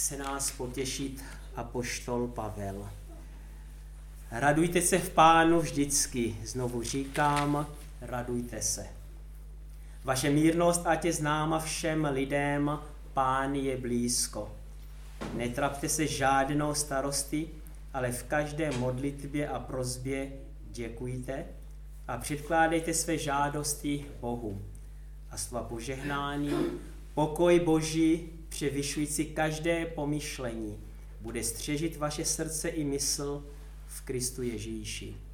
chce nás potěšit apoštol Pavel. Radujte se v Pánu vždycky, znovu říkám, radujte se. Vaše mírnost ať je známa všem lidem, Pán je blízko. Netrapte se žádnou starosti, ale v každé modlitbě a prosbě děkujte a předkládejte své žádosti Bohu. A slova požehnání, pokoj Boží, převyšující každé pomyšlení, bude střežit vaše srdce i mysl v Kristu Ježíši.